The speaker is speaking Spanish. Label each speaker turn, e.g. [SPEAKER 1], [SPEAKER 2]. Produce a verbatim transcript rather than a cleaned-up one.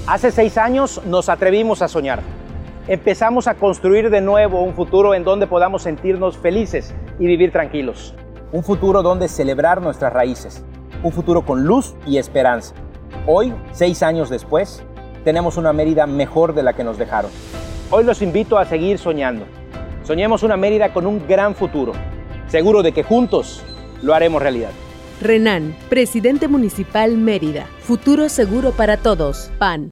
[SPEAKER 1] Hace seis años nos atrevimos a soñar. Empezamos a construir de nuevo un futuro en donde podamos sentirnos felices y vivir tranquilos. Un futuro donde celebrar nuestras raíces. Un futuro con luz y esperanza. Hoy, seis años después, tenemos una Mérida mejor de la que nos dejaron. Hoy los invito a seguir soñando. Soñemos una Mérida con un gran futuro. Seguro de que juntos lo haremos realidad.
[SPEAKER 2] Renan, Presidente Municipal Mérida. Futuro seguro para todos. P A N.